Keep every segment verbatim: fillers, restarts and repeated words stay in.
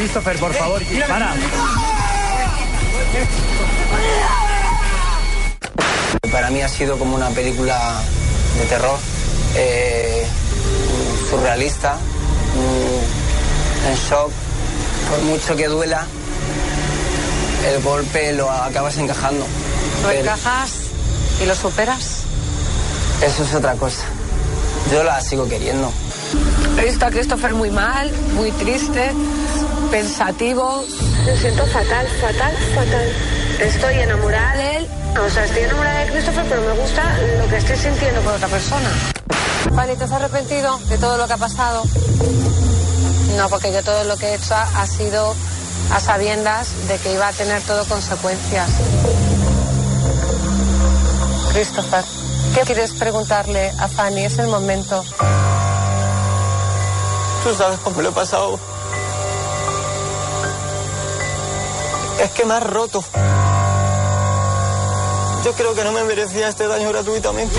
Christopher, por favor, para. Para mí ha sido como una película de terror, eh, surrealista, en shock. Por mucho que duela, el golpe lo acabas encajando. ¿Lo encajas y lo superas? Eso es otra cosa. Yo la sigo queriendo. He visto a Christopher muy mal, muy triste, pensativo. Me siento fatal, fatal, fatal. Estoy enamorada de él. O sea, estoy enamorada de Christopher, pero me gusta lo que estoy sintiendo por otra persona. Fanny, ¿te has arrepentido de todo lo que ha pasado? No, porque yo todo lo que he hecho ha sido a sabiendas de que iba a tener todo consecuencias. Christopher, ¿qué quieres preguntarle a Fanny? Es el momento. Tú sabes cómo lo he pasado. Es que me has roto. Yo creo que no me merecía este daño gratuitamente.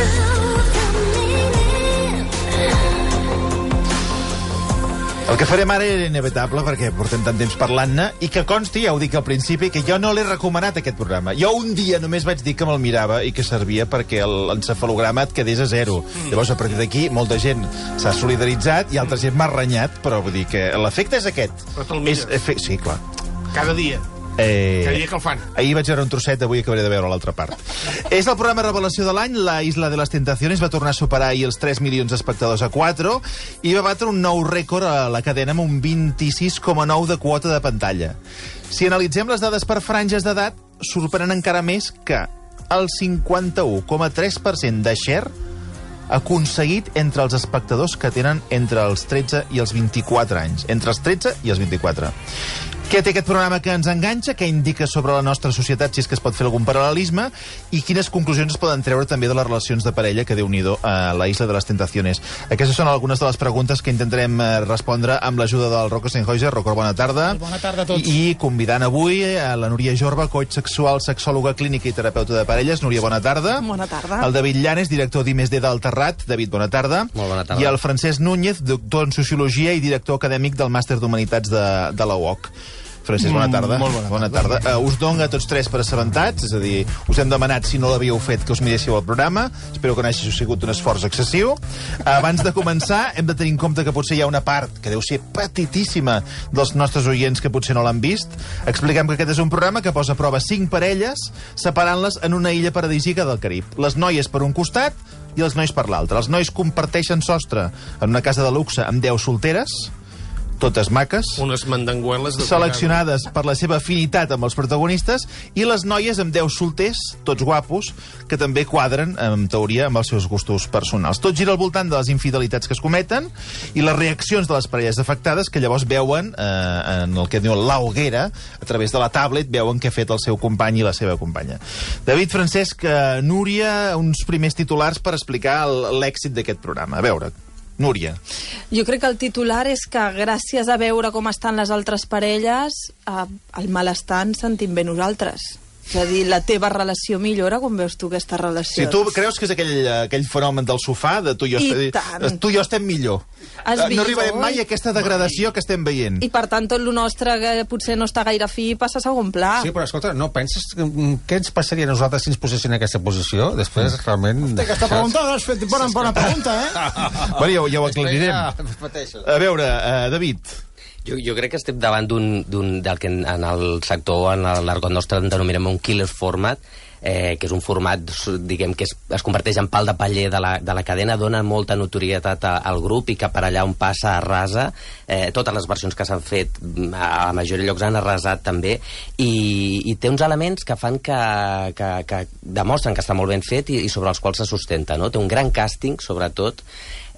El que farem ara era inevitable perquè portem tant temps parlant-ne i que consti, ja ho dic al principi, que jo no l'he recomanat aquest programa. Jo un dia només vaig dir que me'l mirava i que servia perquè l'encefalograma et quedés a zero. Mm. Llavors, a partir d'aquí, molta gent s'ha solidaritzat i altra gent m'ha renyat, però vull dir que l'efecte és aquest. Però te'l mires. És, efe... Sí, clar. Cada dia. Eh, Cada dia que el fan. Ahir vaig veure un trosset, avui acabaré de veure l'altra part. És el programa Revelació de l'any, La Isla de les Tentaciones, va tornar a superar ahir els tres milions d'espectadors a quatre i va batre un nou rècord a la cadena amb un vint-i-sis coma nou de quota de pantalla. Si analitzem les dades per franges d'edat, sorprenen encara més que el cinquanta-u coma tres per cent de share aconseguit entre els espectadors que tenen entre els tretze i els vint-i-quatre anys. Entre els tretze i els vint-i-quatre. Què té aquest programa que ens enganxa? Què indica sobre la nostra societat, si és que es pot fer algun paral·lelisme? I quines conclusions es poden treure també de les relacions de parella que Déu-n'hi-do a la Isla de les Tentaciones? Aquestes són algunes de les preguntes que intentarem respondre amb l'ajuda del Rocco Sennheiser. Rocco, bona tarda. Bona tarda a tots. I, i convidant avui a la Núria Jorba, coach sexual, sexòloga clínica i terapeuta de parelles. Núria, bona tarda. Bona tarda. El David Llanes, director d'I més D del Terrat. David, bona tarda. Molt bona tarda. I el Francesc Núñez, doctor en Sociologia i director acadèmic del Màster d'Humanitats de, de la U O C. Francesc, bona tarda. Molt bona, bona tarda. tarda. Uh, us dono a tots tres per assabentats, és a dir, us hem demanat, si no l'havíeu fet, que us miréssiu el programa. Espero que no hagi sigut un esforç excessiu. Uh, abans de començar, hem de tenir en compte que potser hi ha una part, que deu ser petitíssima, dels nostres oients que potser no l'han vist. Expliquem que aquest és un programa que posa a prova cinc parelles, separant-les en una illa paradisíaca del Carib. Les noies per un costat i els nois per l'altre. Els nois comparteixen sostre en una casa de luxe amb deu solteres, totes maques, unes mandangueles de seleccionades per la seva afinitat amb els protagonistes, i les noies amb deu solters, tots guapos, que també quadren, en teoria, amb els seus gustos personals. Tot gira al voltant de les infidelitats que es cometen i les reaccions de les parelles afectades, que llavors veuen, eh, en el que diuen la hoguera, a través de la tablet, veuen què ha fet el seu company i la seva companya. David, Francesc, eh, Núria, uns primers titulars per explicar l'èxit d'aquest programa. A veure, Núria. Jo crec que el titular és que gràcies a veure com estan les altres parelles, eh, el malestar ens sentim bé nosaltres. És a dir, la teva relació millora quan veus tu aquesta relació. Si tu creus que és aquell, aquell fenomen del sofà, de tu i jo, I estem, tu i jo estem millor. Has no vist, arribarem mai a aquesta degradació que estem veient. I per tant tot el nostre, que potser no està gaire fi, passa a segon pla. Sí, però escolta, no penses que, què ens passaria a nosaltres si ens posessin en aquesta posició? Després, realment... Hosti, aquesta pregunta l'has fet bona, bona pregunta, eh? Bueno, ja, ja ho aclarirem. A veure, uh, David... Jo, jo crec que estem davant d'un, d'un del que en, en el sector, en l'argot nostre, en denominem un killer format, eh, que és un format, diguem, que es, es converteix en pal de paller de la, de la cadena, dona molta notorietat a, al grup i que per allà on passa arrasa. Eh, totes les versions que s'han fet a la majoria de llocs han arrasat també, i, i té uns elements que fan que, que, que demostren que està molt ben fet i, i sobre els quals se sustenta, no? Té un gran càsting, sobretot,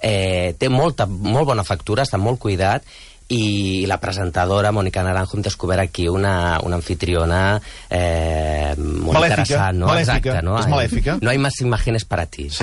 eh, té molta, molt bona factura, està molt cuidat, i la presentadora, Mónica Naranjo, hem descobert aquí una, una anfitriona eh, molt malèfica, interessant, no? Malèfica, exacte, no? és malèfica. No hay más imágenes para ti. Sí.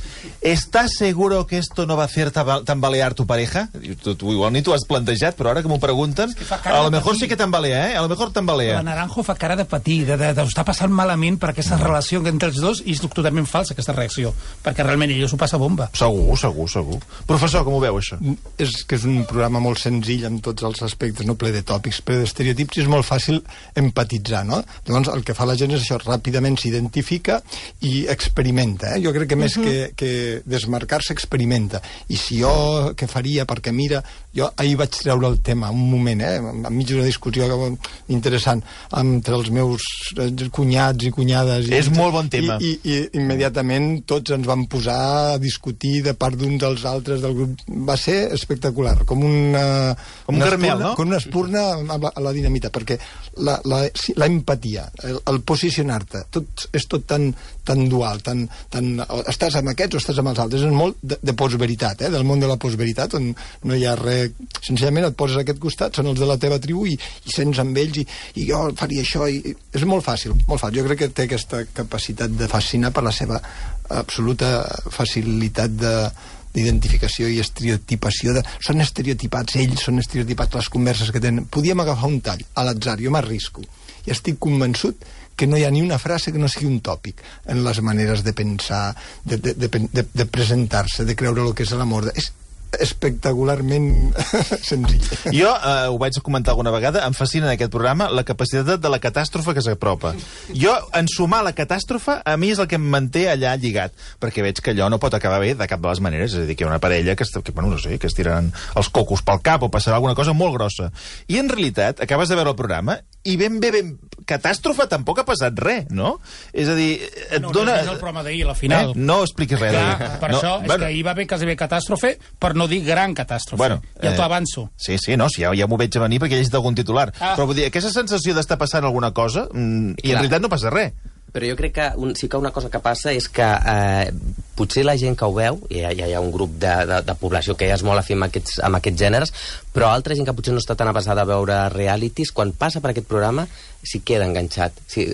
¿Estás seguro que esto no va a hacer tambalear tu pareja? Tu, tu, igual ni t'ho has plantejat, però ara que m'ho pregunten, es que a lo mejor sí que tambalea, eh? A lo mejor tambalea. La Naranjo fa cara de patir, de, de, de estar passant malament per aquesta relació entre els dos, i és totalment falsa aquesta reacció, perquè realment ella s'ho passa bomba. Segur, segur, segur. Professor, com ho veu, això? És que és un programa molt senzill en tots els aspectes, no ple de tòpics, ple d'estereotips, i és molt fàcil empatitzar, no? Llavors, el que fa la gent és això, ràpidament s'identifica i experimenta, eh? Jo crec que més uh -huh. que, que desmarcar-se, experimenta. I si jo què faria, perquè mira, jo ahir vaig treure el tema, un moment, eh? Enmig d'una discussió interessant entre els meus cunyats i cunyades. I és molt bon tema. I, i, i immediatament tots ens vam posar a discutir de part d'uns dels altres del grup. Va ser espectacular, com una... Com un caramel, no? Com una espurna a la, a la dinamita, perquè la, la, la empatia, el, el posicionar-te, tot, és tot tan, tan dual, tan, tan, estàs amb aquests o estàs amb els altres, és molt de, de postveritat, eh? Del món de la postveritat, on no hi ha res, senzillament et poses a aquest costat, són els de la teva tribu i, i sents amb ells i, i jo faria això, i, i és molt fàcil, molt fàcil. Jo crec que té aquesta capacitat de fascinar per la seva absoluta facilitat de d'identificació i estereotipació de... són estereotipats ells, són estereotipats les converses que tenen. Podíem agafar un tall a l'atzar, jo m'arrisco i estic convençut que no hi ha ni una frase que no sigui un tòpic en les maneres de pensar, de, de, de, de, de presentar-se, de creure el que és l'amor. És espectacularment senzill. Jo eh, ho vaig comentar alguna vegada, em fascina en aquest programa la capacitat de la catàstrofe que s'apropa. Jo, en sumar la catàstrofe, a mi és el que em manté allà lligat, perquè veig que allò no pot acabar bé de cap de les maneres, és a dir, que hi ha una parella que, que bueno, no sé, que es tiren els cocos pel cap o passarà alguna cosa molt grossa. I en realitat, acabes de veure el programa i ben bé, ben catàstrofe tampoc ha passat res, no? És a dir, et no, dona... No, no el programa d'ahir, a la final. Eh? No expliquis res. Clar, per no, això és bueno. que ahir va haver quasi bé catàstrofe, per no dir gran catàstrofe. Bueno, ja t'ho eh, avanço. Sí, sí, no, sí, ja, ja m'ho veig a venir perquè he llegit algun titular. Ah. Però vull dir, aquesta sensació d'estar passant alguna cosa mm, i en realitat no passa res. Però jo crec que un, sí que una cosa que passa és que eh, potser la gent que ho veu, hi ha, hi ha un grup de, de, de població que ja és molt afí amb aquests, amb aquests gèneres, però altra gent que potser no està tan avesada a veure realities, quan passa per aquest programa s'hi queda enganxat,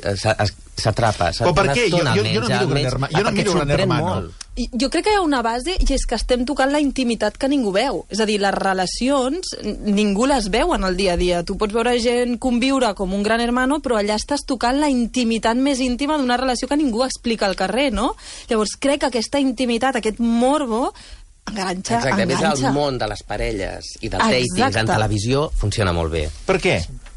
s'atrapa. Però per què? Jo, jo, jo no miro Gran Hermano. Jo no miro Gran Hermano. Jo crec que hi ha una base i és que estem tocant la intimitat que ningú veu. És a dir, les relacions ningú les veu en el dia a dia. Tu pots veure gent conviure com un Gran Hermano, però allà estàs tocant la intimitat més íntima d'una relació que ningú explica al carrer, no? Llavors crec que aquesta intimitat, aquest morbo, enganxa, Exacte, enganxa. Exacte, el món de les parelles i dels datings en televisió funciona molt bé. Per què?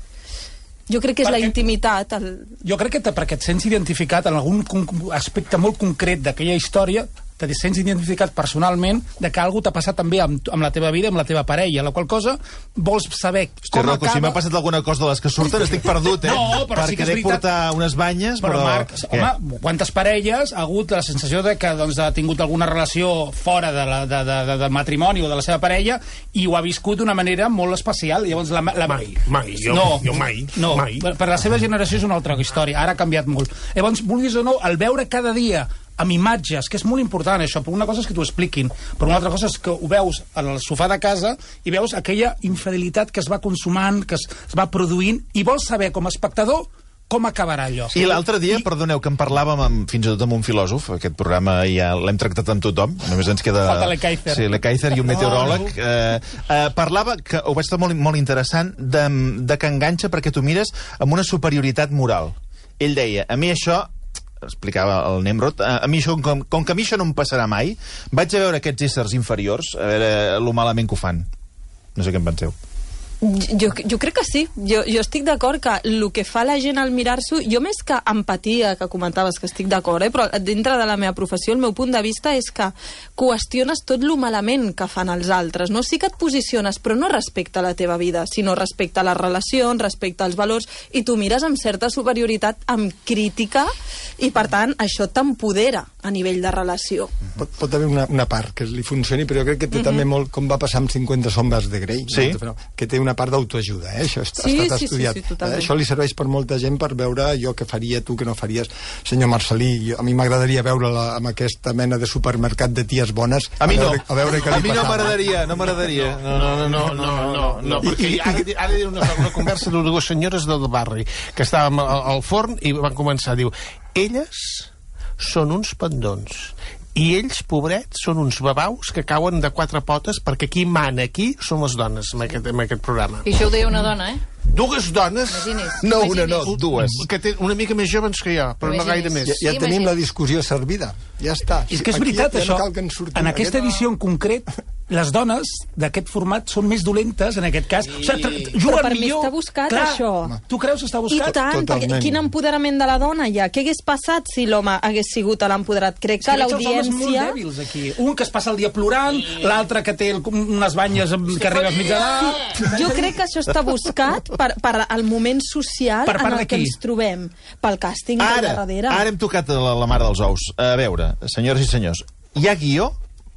Jo crec que és perquè, la intimitat. El... Jo crec que te, perquè et sents identificat en algun aspecte molt concret d'aquella història, te sents identificat personalment de que alguna t'ha passat també amb, amb la teva vida, amb la teva parella, la qual cosa vols saber Hosti, com Rocco, acaba... si m'ha passat alguna cosa de les que surten estic perdut, eh? No, però perquè sí que és dec veritat. portar unes banyes, però... Però, Marc, home, quantes parelles ha hagut la sensació de que doncs, ha tingut alguna relació fora de la, de, de, de, del matrimoni o de la seva parella i ho ha viscut d'una manera molt especial. Llavors, la, la... Mai, mai, jo, no, jo mai, no, mai. Per, per la seva generació és una altra història, ara ha canviat molt. Llavors, vulguis o no, el veure cada dia amb imatges, que és molt important això, però una cosa és que t'ho expliquin, però una altra cosa és que ho veus al sofà de casa i veus aquella infidelitat que es va consumant, que es, es va produint, i vols saber com a espectador com acabarà allò. I l'altre dia, I... perdoneu, que en parlàvem amb, fins i tot amb un filòsof, aquest programa ja l'hem tractat amb tothom, només ens queda... Falta l'Ekaizer. Sí, l'Ekaizer i un meteoròleg. No, no. Eh, eh, parlava, que ho vaig estar molt, molt interessant, de, de que enganxa perquè tu mires amb una superioritat moral. Ell deia, a mi això... explicava el Nemrod, a mi això, com, com que a mi això no em passarà mai, vaig a veure aquests éssers inferiors, a veure lo malament que ho fan. No sé què en penseu. Jo, jo crec que sí. Jo, jo estic d'acord que el que fa la gent al mirar-s'ho, jo més que empatia, que comentaves que estic d'acord, eh, però dintre de la meva professió el meu punt de vista és que qüestiones tot lo malament que fan els altres, no? Sí que et posiciones, però no respecte a la teva vida, sinó respecte a les relacions, respecte als valors, i tu mires amb certa superioritat, amb crítica, i per tant això t'empodera a nivell de relació. Pot, pot haver una, una part que li funcioni, però jo crec que té mm-hmm. també molt, com va passar amb cinquanta sombres de Grey, sí. no? Que té una part d'autoajuda, eh? Això està, sí, ha estat sí, estudiat. Sí, sí, sí, eh? Això li serveix per molta gent per veure jo què faria, tu que no faries. Senyor Marcelí, jo, a mi m'agradaria veure-la amb aquesta mena de supermercat de ties bones. A mi no. A veure, a veure què li a mi no passava. m'agradaria, no m'agradaria. No, no, no, no, no, no, no perquè I, i, ara, ara diré una, una conversa de dues senyores del barri que estàvem al, al forn i van començar a dir, elles són uns pendons. I ells, pobrets, són uns babaus que cauen de quatre potes perquè qui mana aquí són les dones en aquest, en aquest programa. I això ho deia una dona, eh? Dues dones? Imagini's. No, Imagini's. una no, dues. Que té una mica més joves que jo, però no gaire més. Ja, ja Sí, tenim imagina't. la discussió servida. Ja està. És que és Aquí veritat, ja, ja això. no cal que ens sortim. En aquesta Aquest- edició en concret, les dones d'aquest format són més dolentes, en aquest cas. O sigui, tra- juguen Però per mi millor. està buscat, Clar, això. Tu creus que està I buscat? tant, Totalment. perquè quin empoderament de la dona hi ha? Què hagués passat si l'home hagués sigut l'empoderat? Crec És que que veig els homes molt l'audiència... dèbils aquí. Un que es passa el dia plorant, l'altre que té el- unes banyes amb- que arriba a mitja edat. Jo crec que això està buscat per, per el moment social Per part en de el que qui? ens trobem. Pel càsting de Ara, darrere. ara hem tocat la, la mare dels ous. A veure, senyores i senyors, hi ha guió?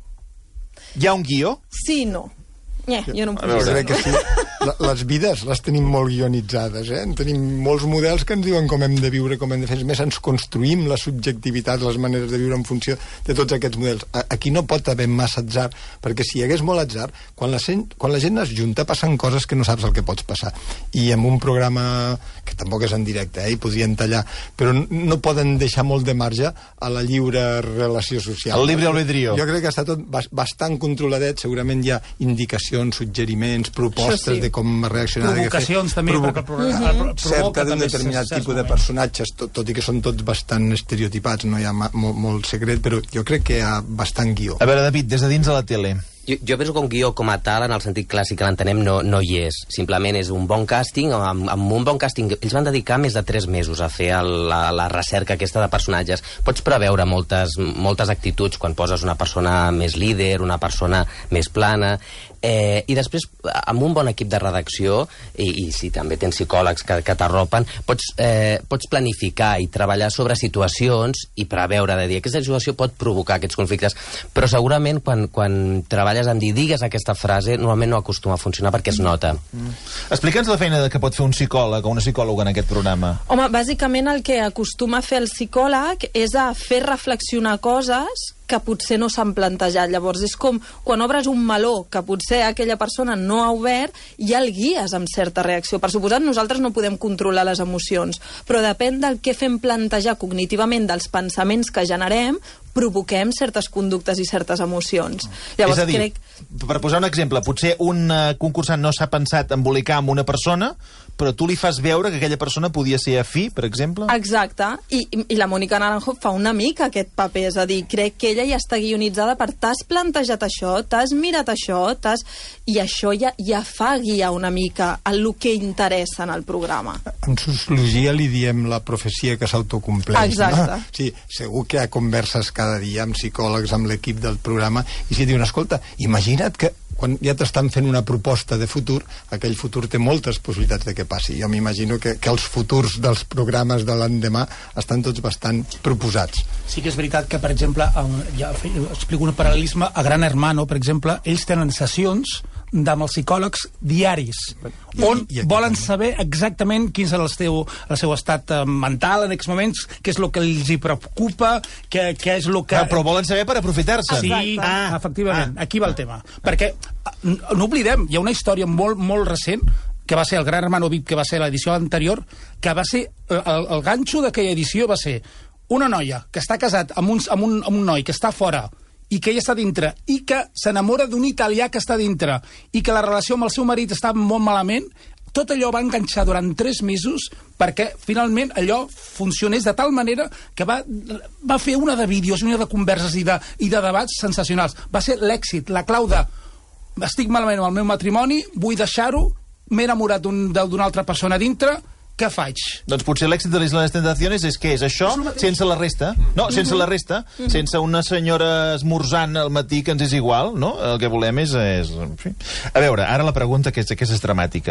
Hi ha un guió? Sí, no. Eh, jo no em Jo puc crec que sí. La, les vides les tenim molt guionitzades, eh? Tenim molts models que ens diuen com hem de viure, com hem de fer. A més, ens construïm la subjectivitat, les maneres de viure en funció de tots aquests models. A, aquí no pot haver massa atzar, perquè si hi hagués molt atzar, quan la, gent, quan la gent es junta passen coses que no saps el que pots passar. I en un programa que tampoc és en directe, eh? I podrien tallar, però no poden deixar molt de marge a la lliure relació social. El libre albedrío. Jo crec que està tot bas- bastant controladet, segurament hi ha indicacions, suggeriments, propostes Això sí. de com reaccionar. de què fer. Provocacions, també, Provoca- perquè el programa- el pro- cerca provoca d'un també determinat certs tipus de moments. personatges, tot, tot i que són tots bastant estereotipats, no hi ha ma, molt, molt secret, però jo crec que hi ha bastant guió. A veure, David, des de dins de la tele. Jo, jo penso que un guió com a tal, en el sentit clàssic que l'entenem, no, no hi és. Simplement és un bon càsting, amb, amb un bon càsting... Ells van dedicar més de tres mesos a fer el, la, la recerca aquesta de personatges. Pots preveure moltes, moltes actituds quan poses una persona més líder, una persona més plana... Eh, i després, amb un bon equip de redacció, i, i si també tens psicòlegs que, que t'arropen, pots, eh, pots planificar i treballar sobre situacions i preveure, de dir, aquesta situació pot provocar aquests conflictes, però segurament quan, quan treballes en dir, digues aquesta frase, normalment no acostuma a funcionar perquè es nota. Mm. Explica'ns la feina que pot fer un psicòleg o una psicòloga en aquest programa. Home, bàsicament el que acostuma a fer el psicòleg és a fer reflexionar coses que potser no s'han plantejat. Llavors, és com quan obres un meló que potser aquella persona no ha obert, ja el guies amb certa reacció. Per suposat, nosaltres no podem controlar les emocions, però depèn del que fem plantejar cognitivament dels pensaments que generem, provoquem certes conductes i certes emocions. Llavors, és a dir, crec... per posar un exemple, potser un uh, concursant no s'ha pensat embolicar amb una persona, però tu li fas veure que aquella persona podia ser afí, per exemple? Exacte, I, i la Mònica Naranjo fa una mica aquest paper, és a dir, crec que ella ja està guionitzada per t'has plantejat això, t'has mirat això, t'has... i això ja, ja fa guiar una mica el que interessa en el programa. En sociologia li diem la profecia que s'autocompleix. Exacte. No? Sí, segur que hi ha converses cada dia amb psicòlegs, amb l'equip del programa, i si diuen, escolta, imagina't que quan ja t'estan fent una proposta de futur, aquell futur té moltes possibilitats de que passi. Jo m'imagino que, que els futurs dels programes de l'endemà estan tots bastant proposats. Sí que és veritat que, per exemple, ja explico un paral·lelisme, a Gran Hermano, per exemple, ells tenen sessions amb els psicòlegs diaris, on I, i volen també. saber exactament quin és el seu, el seu estat eh, mental en aquests moments, què és el que els hi preocupa, què, què és el que... Ah, però volen saber per aprofitar-se. Sí, ah, efectivament, ah. aquí va el tema. Perquè, no oblidem, hi ha una història molt, molt recent, que va ser el Gran Hermano V I P, que va ser l'edició anterior, que va ser, el, el ganxo d'aquella edició va ser una noia que està casat amb un, amb un, amb un noi que està fora i que ella està dintre, i que s'enamora d'un italià que està dintre, i que la relació amb el seu marit està molt malament, tot allò va enganxar durant tres mesos perquè finalment allò funcionés de tal manera que va, va fer una de vídeos, una de converses i de, i de debats sensacionals. Va ser l'èxit, la clau de estic malament amb el meu matrimoni, vull deixar-ho, m'he enamorat d'una un, altra persona dintre, què faig? Doncs potser l'èxit de l'Isla de les Tentaciones és que és això sense la resta. No, sense la resta. Sense una senyora esmorzant al matí que ens és igual, no? El que volem és... és en fi. A veure, ara la pregunta que és, que és dramàtica.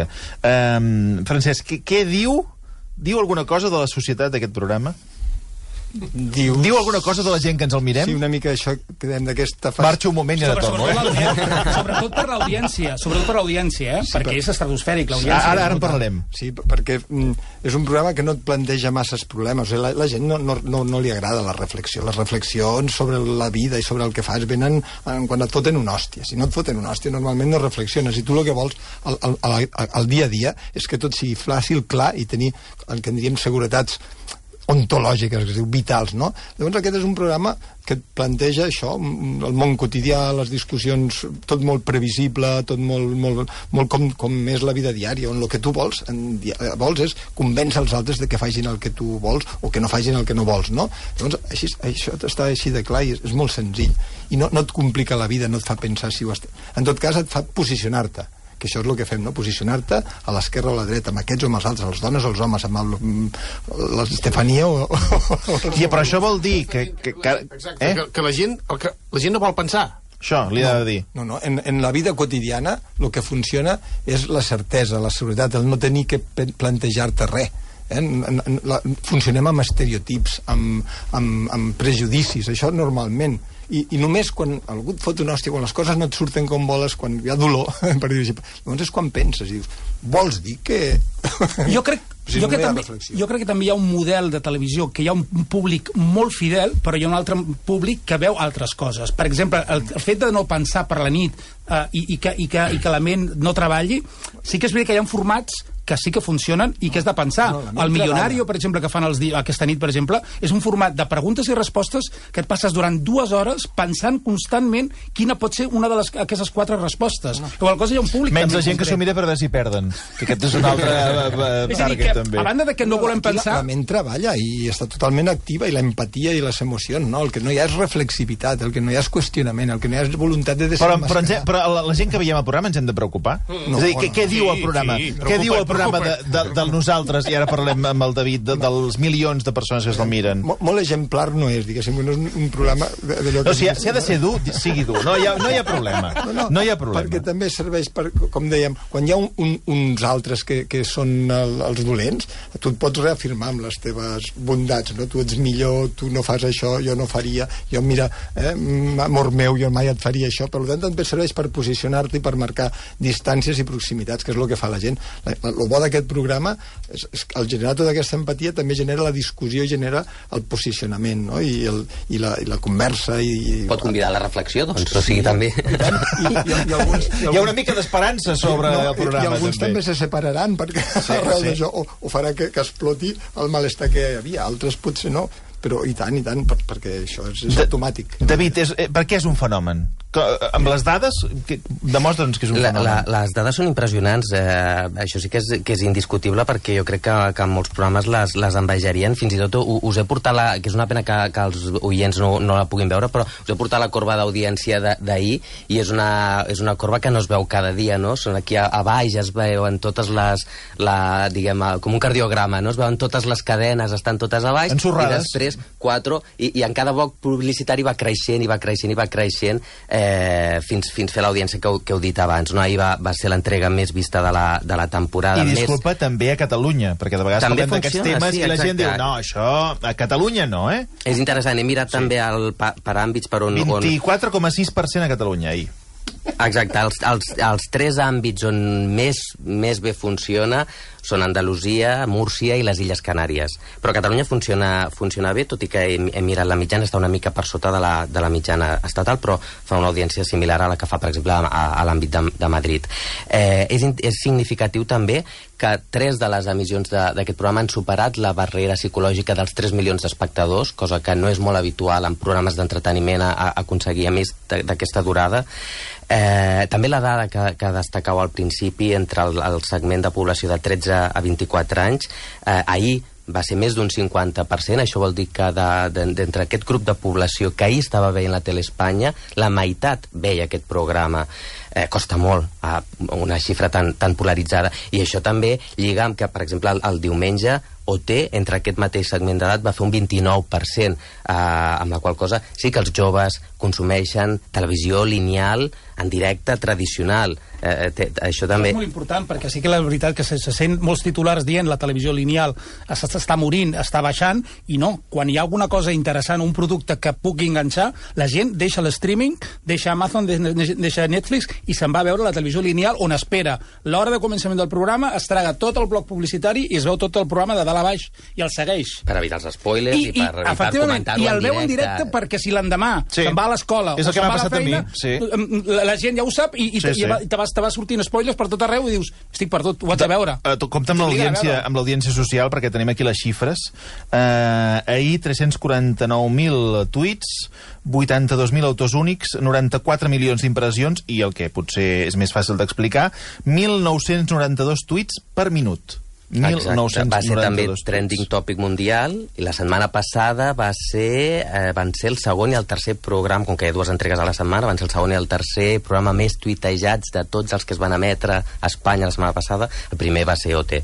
Um, Francesc, què, què diu? Diu alguna cosa de la societat d'aquest programa? Diu... Diu alguna cosa de la gent que ens el mirem? Sí, una mica això que dèiem d'aquesta fase... Marxa un moment i ara torno, eh? Sobretot per l'audiència, sobretot per l'audiència, eh? Sí, perquè per... és estratosfèric, l'audiència. Ara, ara en parlarem. Sí, perquè mm, és un programa que no et planteja masses problemes. O sigui, la, la gent no, no, no, no li agrada la reflexió. Les reflexions sobre la vida i sobre el que fas venen en, quan et foten una hòstia. Si no et foten una hòstia, normalment no reflexiones. I tu el que vols al, al, al, al dia a dia és que tot sigui fàcil, clar, i tenir el que en diríem seguretats ontològiques, que es diu vitals, no? Llavors aquest és un programa que et planteja això, el món quotidià, les discussions, tot molt previsible, tot molt, molt, molt com, com és la vida diària, on el que tu vols, en, vols és convèncer els altres de que facin el que tu vols o que no facin el que no vols, no? Llavors, així, això està així de clar i és, és molt senzill. I no, no et complica la vida, no et fa pensar si ho has... En tot cas, et fa posicionar-te, que això és el que fem, no? Posicionar-te a l'esquerra o a la dreta, amb aquests o amb els altres, les dones o els homes, amb el, l'Estefania o... I però això vol dir que... que, que Exacte, eh? que, que, la gent, que la gent no vol pensar. Això, li ha de dir. No, no, en, en la vida quotidiana el que funciona és la certesa, la seguretat, el no tenir que plantejar-te res. Eh? En, en, la, funcionem amb estereotips, amb, amb, amb prejudicis, això normalment. I, i només quan algú et fot una hòstia, quan les coses no et surten com voles, quan hi ha dolor, per dir-ho així, llavors és quan penses i dius, vols dir que... Jo crec, si jo, no que també, jo crec que també hi ha un model de televisió, que hi ha un, un públic molt fidel, però hi ha un altre públic que veu altres coses. Per exemple, el, el fet de no pensar per la nit eh, i, i, que, i, que, i que la ment no treballi, sí que és veritat que hi ha formats que sí que funcionen i que és de pensar. No, no, el Millonario, per exemple, que fan els di aquesta nit, per exemple, és un format de preguntes i respostes que et passes durant dues hores pensant constantment quina pot ser una de les, aquestes quatre respostes. No. Igual cosa hi ha un públic... Menys la gent que s'ho mira per veure si perden, que aquest és un altre uh, és a dir, que, també. A banda de que no, no volem pensar... La, la ment treballa i està totalment activa, i l'empatia i les emocions, no? El que no hi ha és reflexivitat, el que no hi ha és qüestionament, el que no hi ha és voluntat de desenmascarar. Però, però, però la, la gent que veiem el programa ens hem de preocupar? No, és a dir, què, què diu el programa? Sí, què diu el programa de, de, de nosaltres, i ara parlem amb el David, de, dels milions de persones que se'l miren? Molt, molt exemplar no és, diguéssim, no és un, un programa... No, si ha, si ha de ser dur, sigui dur, no hi ha, no hi ha problema. No, no, no hi ha problema. Perquè també serveix, per, com dèiem, quan hi ha un, un, uns altres que, que són el, els dolents, tu et pots reafirmar amb les teves bondats, no? Tu ets millor, tu no fas això, jo no faria, jo mira, eh, amor meu, jo mai et faria això, per tant també serveix per posicionar-te i per marcar distàncies i proximitats, que és el que fa la gent. El bo d'aquest programa és, és, al generar tota aquesta empatia també genera la discussió i genera el posicionament, no? I, el, i, la, i la conversa i, i... Pot convidar a la reflexió, doncs, sí, o sigui, també i, i, i, i alguns, i hi ha una mica d'esperança sobre no, el programa, i alguns també, també se separaran perquè sí, arrel sí. d'això o, o farà que, que exploti el malestar que hi havia, altres potser no, però i tant, i tant, per, perquè això és, és automàtic. David, és, per què és un fenomen? Que, amb les dades, que, demostra'ns que és un la, fenomen. La, les dades són impressionants, eh, això sí que és, que és indiscutible, perquè jo crec que, que en molts programes les, les envejarien, fins i tot us he portat la, que és una pena que, que els oients no, no la puguin veure, però us he portat la corba d'audiència d'ahir, i és una, és una corba que no es veu cada dia, no? Són aquí a, a baix, es veuen totes les, la, diguem, com un cardiograma, no? Es veuen totes les cadenes, estan totes a baix, ensorrades. I després quatre, i, i en cada bloc publicitari va creixent, i va creixent, i va creixent, eh, fins, fins fer l'audiència que, heu, que heu dit abans, no? Ahir va, va ser l'entrega més vista de la, de la temporada. I disculpa, més... també a Catalunya, perquè de vegades també parlem d'aquests temes sí, i la exacte. gent diu, no, això a Catalunya no, eh? És interessant, he mirat sí. també el, pa, per àmbits per on... vint-i-quatre coma sis per cent a Catalunya, ahir. Exacte, els, els, els tres àmbits on més, més bé funciona són Andalusia, Múrcia i les Illes Canàries. Però Catalunya funciona, funciona bé, tot i que he, he mirat la mitjana, està una mica per sota de la, de la mitjana estatal, però fa una audiència similar a la que fa, per exemple, a, a l'àmbit de, de Madrid. Eh, és, és significatiu també que tres de les emissions d'aquest programa han superat la barrera psicològica dels tres milions d'espectadors, cosa que no és molt habitual en programes d'entreteniment a, a aconseguir, a més d'aquesta durada. Eh, també la dada que, que destacau al principi entre el, el segment de població de tretze a vint-i-quatre anys, eh, ahir va ser més d'un cinquanta per cent, això vol dir que d'entre de, de, aquest grup de població que ahir estava veient la Tele Espanya, la meitat veia aquest programa. Eh, costa molt a una xifra tan, tan polaritzada, i això també lliga amb que, per exemple, el, el diumenge O T, entre aquest mateix segment d'edat, va fer un vint-i-nou per cent, eh, amb la qual cosa sí que els joves consumeixen televisió lineal en directe tradicional. Eh, te, això també... És molt important, perquè sí que la veritat que se, se sent molts titulars dient la televisió lineal està morint, està baixant, i no, quan hi ha alguna cosa interessant, un producte que pugui enganxar, la gent deixa l'streaming, deixa Amazon, deixa Netflix i se'n va a veure la televisió lineal, on espera l'hora de començament del programa, es traga tot el bloc publicitari i es veu tot el programa de dalt a baix i el segueix. Per evitar els spoilers i, i, per, i per comentar-lo i el en veu en directe, directe perquè si l'endemà sí. se'n va a l'escola o se'n va a la feina, sí. la, la gent ja ho sap i, i, sí, sí. i te vas vas, te vas sortint spoilers per tot arreu i dius, estic perdut, ho haig de veure. Uh, compte amb l'audiència amb l'audiència social, perquè tenim aquí les xifres. Uh, ahir, tres-cents quaranta-nou mil tuits, vuitanta-dos mil autors únics, noranta-quatre milions d'impressions, i el que potser és més fàcil d'explicar, mil nou-cents noranta-dos tuits per minut. Exacte, va ser també trending topic mundial, i la setmana passada va ser, eh, van ser el segon i el tercer programa, com que hi ha dues entregues a la setmana, van ser el segon i el tercer programa més tuitejats de tots els que es van emetre a Espanya la setmana passada. El primer va ser O T.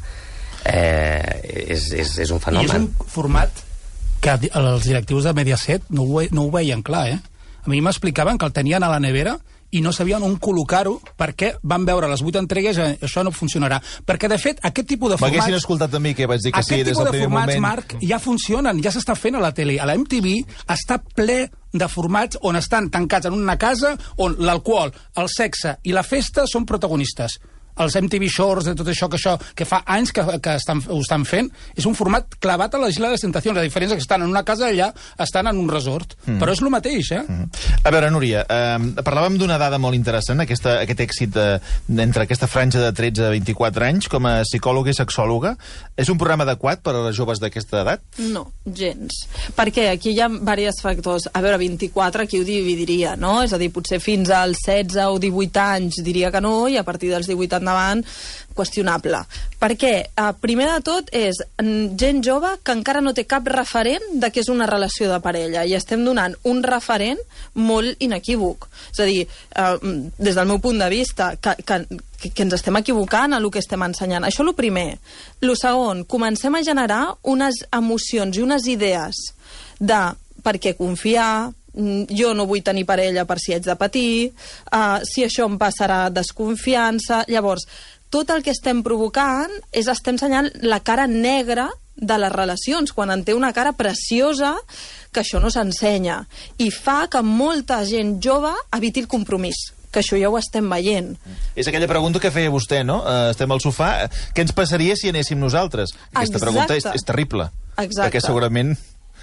Eh, és, és, és un fenomen. I és un format que els directius de Mediaset no ho, no ho veien clar, eh? A mi m'explicaven que el tenien a la nevera i no sabien on col·locar-ho perquè van veure les vuit entregues i això no funcionarà. Perquè, de fet, aquest tipus de formats... M'haguessin escoltat a mi, que vaig dir que sí des del primer moment. Aquest tipus de formats, Marc, ja funcionen, ja s'està fent a la tele. A la M T V està ple de formats on estan tancats en una casa on l'alcohol, el sexe i la festa són protagonistes. Els M T V Shorts, de tot això que, això, que fa anys que, que estan, ho estan fent, és un format clavat a la Isla de les Tentacions. La diferència és que estan en una casa i allà estan en un resort. Mm. Però és el mateix, eh? Mm. A veure, Núria, eh, parlàvem d'una dada molt interessant, aquesta, aquest èxit de, entre aquesta franja de tretze a vint-i-quatre anys, com a psicòloga i sexòloga. És un programa adequat per a les joves d'aquesta edat? No, gens. Perquè aquí hi ha diversos factors. A veure, vint-i-quatre, qui ho dividiria, no? És a dir, potser fins als setze o divuit anys diria que no, i a partir dels divuit endavant, qüestionable. Perquè, eh, primer de tot, és gent jove que encara no té cap referent de què és una relació de parella, i estem donant un referent molt inequívoc. És a dir, eh, des del meu punt de vista, que, que, que ens estem equivocant a el que estem ensenyant. Això és el primer. El segon, comencem a generar unes emocions i unes idees de per què confiar, jo no vull tenir parella per si haig de patir, uh, si això em passarà desconfiança. Llavors, tot el que estem provocant és estem ensenyant la cara negra de les relacions, quan en té una cara preciosa que això no s'ensenya, i fa que molta gent jove eviti el compromís, que això ja ho estem veient. És aquella pregunta que feia vostè, no? Uh, estem al sofà, què ens passaria si anéssim nosaltres? Aquesta Exacte. pregunta és, és terrible. Exacte. Perquè segurament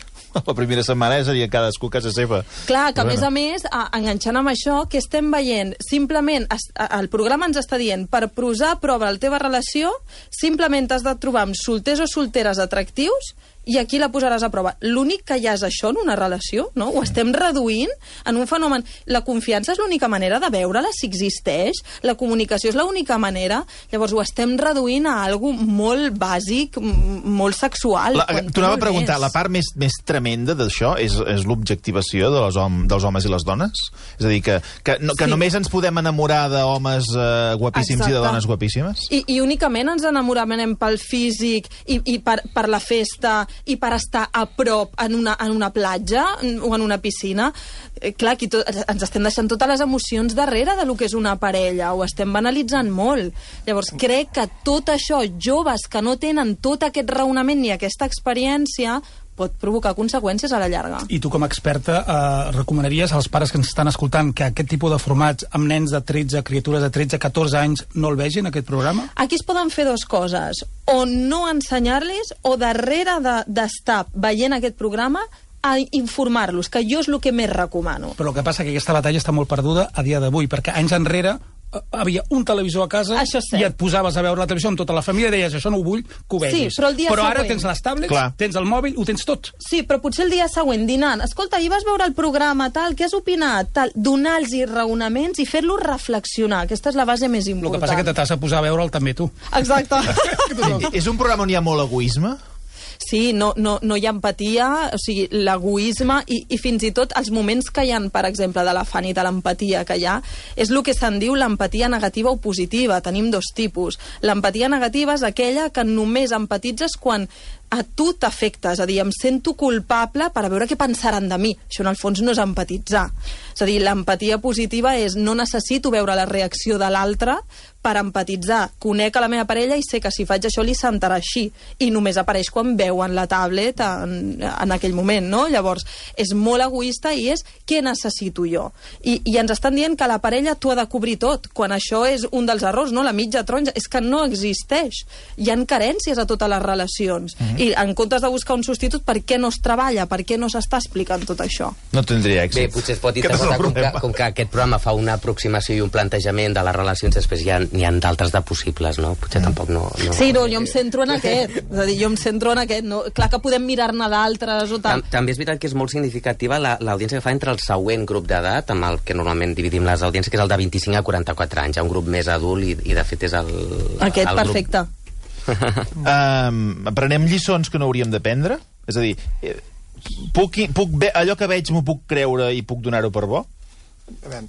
la primera setmana seria cadascú a casa seva. Clar, que a bueno. més a més, a, enganxant amb això, que estem veient, simplement, es, a, el programa ens està dient, per posar a prova la teva relació, simplement has de trobar amb solters o solteres atractius, i aquí la posaràs a prova. L'únic que hi ha és això en una relació, no? Ho estem reduint en un fenomen. La confiança és l'única manera de veure-la, si existeix. La comunicació és l'única manera. Llavors ho estem reduint a algo molt bàsic, molt sexual. T'ho anava a preguntar, la part més, més tremenda d'això és, és l'objectivació de hom, dels homes i les dones? És a dir, que, que, no, que sí. només ens podem enamorar d'homes eh, guapíssims Exacte. i de dones guapíssimes? I, i únicament ens enamorem pel físic i, i per, per la festa i per estar a prop en una, en una platja o en una piscina. Eh, clar, aquí tot, ens estem deixant totes les emocions darrere de lo que és una parella, ho estem banalitzant molt. Llavors crec que tot això, joves que no tenen tot aquest raonament ni aquesta experiència, pot provocar conseqüències a la llarga. I tu, com a experta, eh, recomanaries als pares que ens estan escoltant que aquest tipus de formats amb nens de tretze, criatures de tretze, catorze anys, no el vegin, aquest programa? Aquí es poden fer dues coses. O no ensenyar-los, o darrere d'estar de, veient aquest programa, a informar-los, que jo és el que més recomano. Però el que passa que aquesta batalla està molt perduda a dia d'avui, perquè anys enrere havia un televisor a casa i et posaves a veure la televisió amb tota la família i deies, això no ho vull, que ho vegis. Sí, però, però ara següent... tens les tablets, Clar. tens el mòbil, ho tens tot. Sí, però potser el dia següent, dinant, escolta, ahir vas veure el programa, tal, què has opinat? Tal, donar-los raonaments i fer-los reflexionar. Aquesta és la base més important. El que passa que t'has de posar a veure'l també tu. Exacte. És un programa on hi ha molt egoisme? Sí, no, no, no hi ha empatia, o sigui, l'egoisme i, i fins i tot els moments que hi ha, per exemple, de l'afany i de l'empatia que hi ha, és el que se'n diu l'empatia negativa o positiva. Tenim dos tipus. L'empatia negativa és aquella que només empatitzes quan a tu t'afecta, és a dir, em sento culpable per a veure què pensaran de mi. Això, en el fons, no és empatitzar. És a dir, l'empatia positiva és no necessito veure la reacció de l'altre per empatitzar. Conec a la meva parella i sé que si faig això li sentarà així. I només apareix quan veuen la tablet en, en aquell moment, no? Llavors, és molt egoista i és què necessito jo? I, i ens estan dient que la parella t'ho ha de cobrir tot, quan això és un dels errors, no? La mitja taronja, és que no existeix. Hi ha carències a totes les relacions. Mm-hmm. I en comptes de buscar un substitut, per què no es treballa? Per què no s'està explicant tot això? No tindria èxit. Bé, potser es pot interpretar com que, com que aquest programa fa una aproximació i un plantejament de les relacions, després ja n'hi ha d'altres de possibles, no? Potser mm. tampoc no, no... Sí, no, jo em centro en aquest. És a dir, jo em centro en aquest. No? Clar que podem mirar-ne d'altres o tal. També és veritat que és molt significativa l'audiència que fa entre el següent grup d'edat, amb el que normalment dividim les audiències, que és el de vint-i-cinc a quaranta-quatre anys. Hi ha un grup més adult i, i de fet és el... Aquest, el perfecte. um, aprenem lliçons que no hauríem d'aprendre? És a dir, puc, puc, allò que veig m'ho puc creure i puc donar-ho per bo? A veure,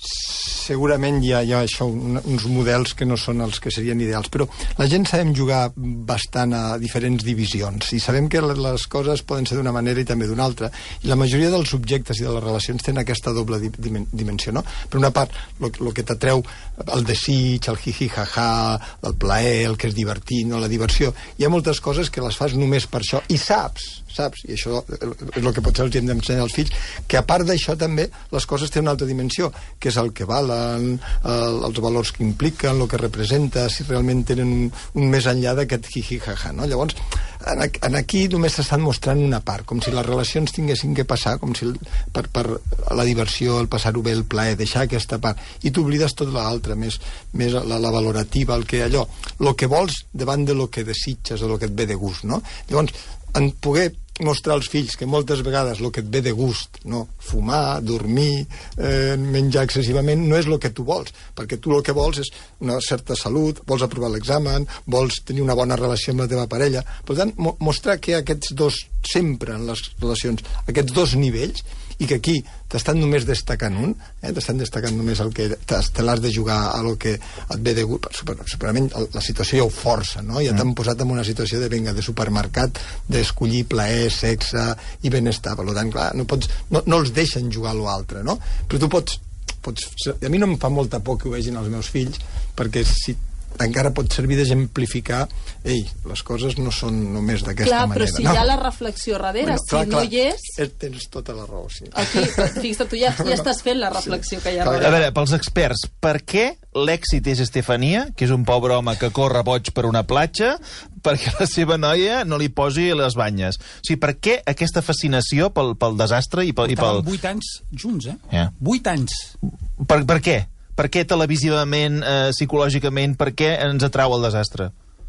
segurament hi ha, hi ha això, un, uns models que no són els que serien ideals, però la gent sabem jugar bastant a diferents divisions i sabem que les coses poden ser d'una manera i també d'una altra, i la majoria dels subjectes i de les relacions tenen aquesta doble di dimensió, no? Per una part, el que t'atreu, el desig, el hi-hi-ha-ha, el plaer, el que és divertit, no? La diversió. Hi ha moltes coses que les fas només per això, i saps, saps? I això és el que potser els hem d'ensenyar als fills, que a part d'això també les coses tenen una altra dimensió, que és el que valen, el, els valors que impliquen, el que representa, si realment tenen un, un més enllà d'aquest hi-hi-ha-ha, no? Llavors, en, en aquí només s'estan mostrant una part, com si les relacions tinguessin que passar, com si el, per, per la diversió, el passar-ho bé, el plaer, deixar aquesta part, i t'oblides tot l'altre, més, més la, la valorativa, el que allò, el que vols davant de lo que desitges o el que et ve de gust, no? Llavors, en poder mostrar als fills que moltes vegades el que et ve de gust, no? Fumar, dormir, eh, menjar excessivament, no és el que tu vols, perquè tu el que vols és una certa salut, vols aprovar l'examen, vols tenir una bona relació amb la teva parella. Per tant, mo mostrar que aquests dos, sempre en les relacions, aquests dos nivells, i que aquí t'estan només destacant un, eh? T'estan destacant només el que te l'has de jugar a lo que et ve de gust. Segurament la situació ja ho força, no? Ja t'han posat en una situació de, vinga, de supermercat, d'escollir plaer, sexe i benestar. Per tant, clar, no, pots, no, no els deixen jugar a l'altre, no? Però tu pots, pots... A mi no em fa molta por que ho vegin els meus fills, perquè si encara pot servir d'exemplificar, ei, les coses no són només d'aquesta manera. Clar, però si no. Hi ha la reflexió darrere, bueno, clar, si no clar, hi és... Tens tota la raó, sí. Aquí, fixa't, tu ja, ja estàs fent la reflexió sí. que hi ha darrere. A veure, pels experts, per què l'èxit és Estefania, que és un pobre home que corre boig per una platja, perquè la seva noia no li posi les banyes? O sigui, per què aquesta fascinació pel, pel desastre i pel... Estaven vuit anys junts, eh? Yeah. Vuit anys. Per, per què? Per què televisivament, eh, psicològicament, per què ens atrau el desastre?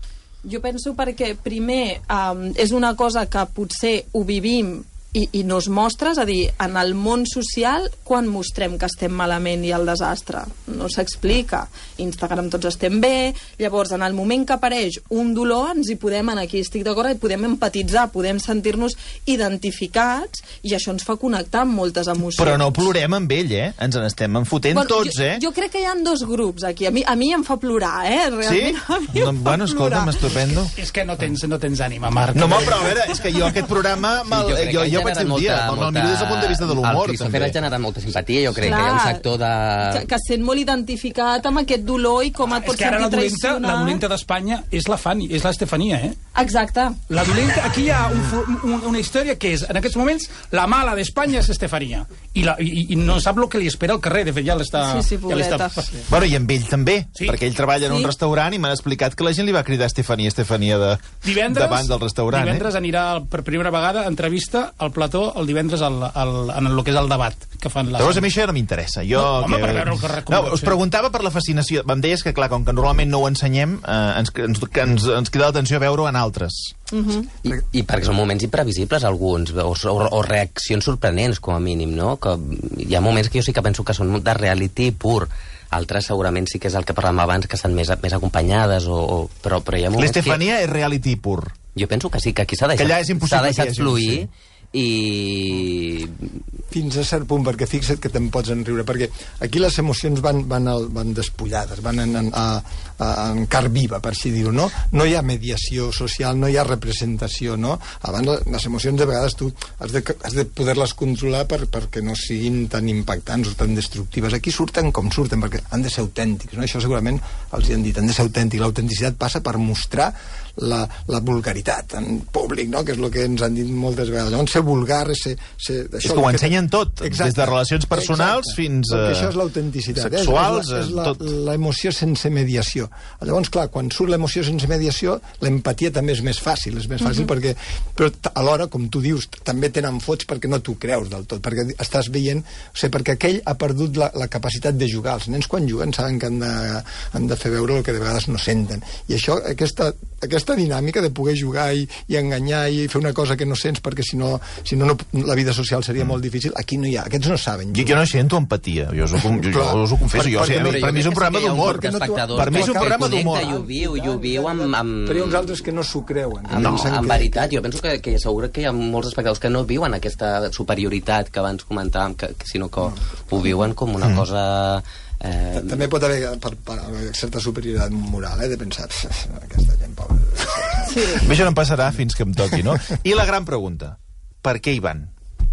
Jo penso perquè, primer, um, és una cosa que potser ho vivim i, i no es mostra, és a dir, en el món social, quan mostrem que estem malament i el desastre? No s'explica. Instagram tots estem bé, llavors, en el moment que apareix un dolor, ens hi podem, aquí estic d'acord, podem empatitzar, podem sentir-nos identificats, i això ens fa connectar amb moltes emocions. Però no plorem amb ell, eh? Ens n'estem enfotent bueno, tots, jo, eh? Jo crec que hi ha dos grups aquí. A mi, a mi em fa plorar, eh? Realment, sí? A mi em no, fa bueno, escolta, m'estupendo. És que no tens, no tens ànima, Marc. No, però a veure, és que jo aquest programa... Sí, jo, jo, jo vaig dir un dia, me'l miro des del punt de vista de l'humor. El Christopher ha generat molta simpatia, jo crec. Clar, que hi ha un sector de... Que, que sent molt identificat amb aquest dolor i com et ah, pot sentir traicionar. La dolenta d'Espanya és la Fanny, és l'Estefania, eh? Exacte. La dolenta, aquí hi ha un, un, una història que és, en aquests moments, la mala d'Espanya és Estefania. I, la, i, I no sap el que li espera al carrer, de fet ja l'està... Sí, sí, pobreta. Ja sí. Bueno, i amb ell també, sí. Perquè ell treballa en sí. un restaurant i m'han explicat que la gent li va cridar Estefania, Estefania de, divendres, davant del restaurant. Divendres eh? anirà per primera vegada entrevista al plató el divendres al, al, en el que és el debat que fan la... Llavors a mi això ja no m'interessa. Jo, no, home, que... per veure el que no, us preguntava per la fascinació. Em deies que, clar, com que normalment no ho ensenyem, eh, ens, ens, ens, ens crida l'atenció a veure-ho en altres. Uh -huh. I, I perquè són moments imprevisibles, alguns, o, o, o reaccions sorprenents, com a mínim, no? Que hi ha moments que jo sí que penso que són de reality pur. Altres segurament sí que és el que parlàvem abans, que estan més, més acompanyades, o, o, però, però hi ha moments L'Estefania que... és reality pur. Jo penso que sí, que aquí s'ha deixat, s'ha deixat fluir, sí. I... Fins a cert punt, perquè fixa't que te'n pots enriure, perquè aquí les emocions van, van, al, van despullades, van en, en, a, a, en car viva, per així dir-ho, no? No hi ha mediació social, no hi ha representació, no? Abans les emocions de vegades tu has de, has de poder-les controlar per, perquè no siguin tan impactants o tan destructives. Aquí surten com surten, perquè han de ser autèntics, no? Això segurament els hi han dit, han de ser autèntics. L'autenticitat passa per mostrar la, la vulgaritat en públic, no? Que és el que ens han dit moltes vegades. Llavors, ser ser vulgar, és ser... ser és que ho ensenyen tot, exacte, des de relacions personals exacte, fins a... Perquè això és l'autenticitat, sexuals, és, és l'emoció sense mediació. Llavors, clar, quan surt l'emoció sense mediació, l'empatia també és més fàcil, és més fàcil mm-hmm. perquè... Però alhora, com tu dius, també tenen fots perquè no t'ho creus del tot, perquè estàs veient... O sigui, perquè aquell ha perdut la, la capacitat de jugar. Els nens, quan juguen, saben que han de, han de fer veure el que de vegades no senten. I això, aquesta, aquesta dinàmica de poder jugar i, i enganyar i fer una cosa que no sents perquè si no, si no, no la vida social seria mm. molt difícil, aquí no hi ha. Aquests no saben jugar. Jo, jo no sento empatia, jo us ho, jo, jo us ho confesso. Per, jo, per, per, per mi és un programa d'humor. Per mi és un programa d'humor. I ho viu, i ho viu amb, amb... Però hi ha uns altres que no s'ho creuen. No, en veritat, jo penso que, que segur que hi ha molts espectadors que no viuen aquesta superioritat que abans comentàvem, que, que, sinó que ho viuen com una mm. cosa... Eh... També pot haver per, per, certa superioritat moral, eh, de pensar aquesta gent pobra. Sí. Això no em passarà fins que em toqui, no? I la gran pregunta, per què hi van?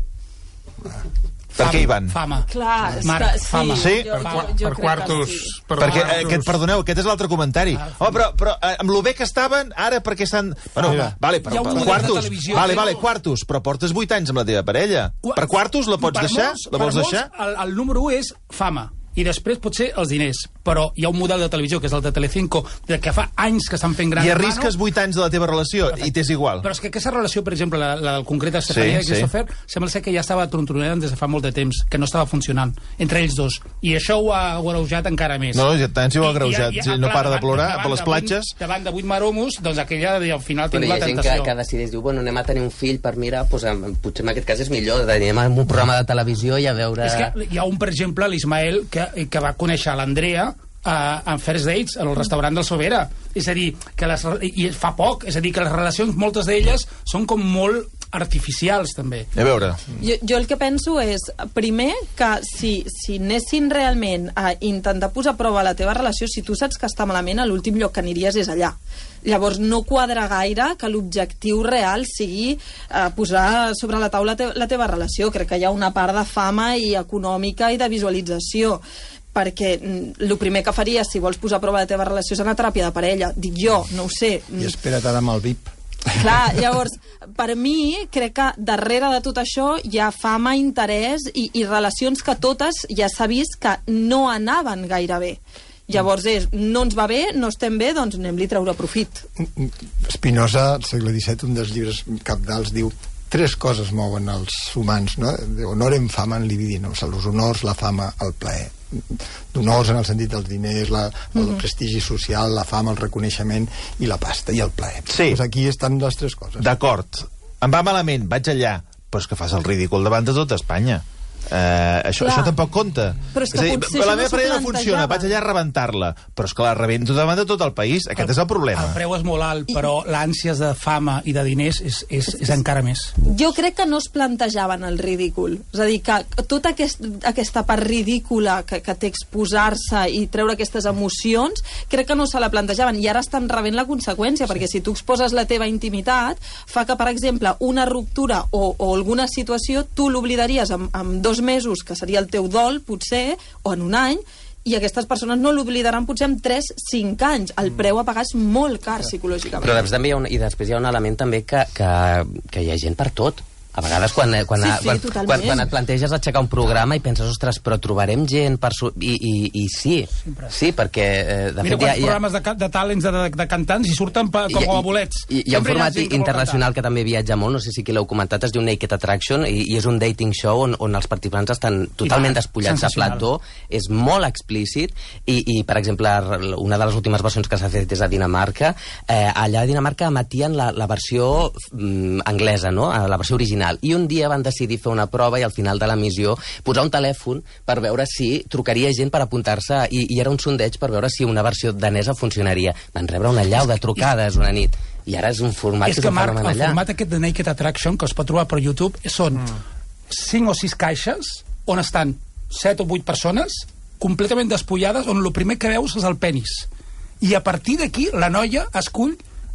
Per què hi van? Fama. Clar, Marc, sí, fama. Sí? Jo, per, jo, jo per quartos. sí. Per perquè, quartos. eh, aquest, perdoneu, aquest és l'altre comentari. Ah, oh, però, però eh, amb lo bé que estaven, ara perquè estan... Bueno, Mira, vale, però, però quartos, vale, vale, quartos, però portes vuit anys amb la teva parella. Per quartos la pots per deixar? Molts, la vols per deixar? Molts, el, el número u és fama. I després potser els diners. Però hi ha un model de televisió, que és el de Telecinco, de que fa anys que estan fent gran I arrisques vuit anys de la teva relació i t'és igual. Però és que aquesta relació, per exemple, la, la del concret Estefania sí, i Christopher, sí. sembla ser que ja estava trontonejant des de fa molt de temps, que no estava funcionant entre ells dos. I això ho ha agreujat encara més. No, ja tant si ho ha agreujat. I, i, sí, no para de plorar per les platges. Davant de vuit maromos, doncs aquella al final tinc la tentació. Hi ha gent que, que decideix, diu, bueno, anem a tenir un fill per mirar, doncs, potser en aquest cas és millor, anem a un programa de televisió i a veure... És que hi ha un, per exemple, l'Ismael, que, que va conèixer a l'Andrea Uh, en First Dates, al restaurant del Sobera. És a dir, que les, i fa poc, és a dir, que les relacions, moltes d'elles, són com molt artificials, també. A veure... Jo, jo el que penso és, primer, que si, si anessin realment a intentar posar a prova la teva relació, si tu saps que està malament, l'últim lloc que aniries és allà. Llavors, no quadra gaire que l'objectiu real sigui eh, posar sobre la taula te la teva relació. Crec que hi ha una part de fama i econòmica i de visualització, perquè el primer que faries si vols posar a prova la teva relació és anar a teràpia de parella. Dic jo, no ho sé. I espera't ara amb el V I P. Clar, llavors, per mi, crec que darrere de tot això hi ha fama, interès i, i relacions que totes ja s'ha vist que no anaven gaire bé. Llavors és, no ens va bé, no estem bé, doncs anem-li a treure profit. Spinoza, al segle disset, un dels llibres cabdals, diu tres coses mouen els humans, no? Honorem fama en libidino, els honors, la fama, el plaer. D'honors en el sentit dels diners, la, el mm-hmm. prestigi social, la fama, el reconeixement i la pasta, i el plaer. Sí. Pues aquí estan les tres coses. D'acord. Em va malament, vaig allà. Però és que fas el ridícul davant de tota Espanya. Uh, això, això tampoc compta. Però és que és dir, potser la no meva parella no funciona, vaig allà a rebentar-la, però és que la rebento davant de tot el país. Aquest el, és el problema. El preu és molt alt, però l'ànsies de fama i de diners és, és, és encara més. Jo crec que no es plantejaven el ridícul. És a dir, que tota aquest, aquesta part ridícula que, que té exposar-se i treure aquestes emocions, crec que no se la plantejaven, i ara estan rebent la conseqüència, sí. Perquè si tu exposes la teva intimitat, fa que, per exemple, una ruptura o, o alguna situació, tu l'oblidaries amb, amb dos mesos, que seria el teu dol, potser, o en un any, i aquestes persones no l'oblidaran potser en tres cinc anys. El preu a pagar és molt car psicològicament. Però després també hi ha un, i després hi ha un element també que, que, que hi ha gent per tot. A vegades quan, quan, sí, sí, quan, quan, quan et planteges aixecar un programa i penses, ostres, però trobarem gent per... Su I, i, i sí, sí, perquè... Eh, de Mira fet, quants hi ha, programes de, de talents de, de, de cantants i surten pa, com a bolets. Hi, hi ha un format internacional que també viatja molt, no sé si qui l'heu comentat, es diu Naked Attraction, i, i és un dating show on, on els participants estan totalment despullats de plató, és molt explícit, i, i per exemple, una de les últimes versions que s'ha fet és a Dinamarca. Eh, allà a Dinamarca emetien la, la versió mm, anglesa, no? La versió original, i un dia van decidir fer una prova i al final de l'emissió posar un telèfon per veure si trucaria gent per apuntar-se, i, i era un sondeig per veure si una versió danesa funcionaria. Van rebre una allau de trucades una nit, i ara és un format és que, que Marc, el allà. Format aquest de Naked Attraction, que es pot trobar per YouTube, són mm. cinc o sis caixes on estan set o vuit persones completament despullades, on el primer que veus és el penis, i a partir d'aquí la noia escull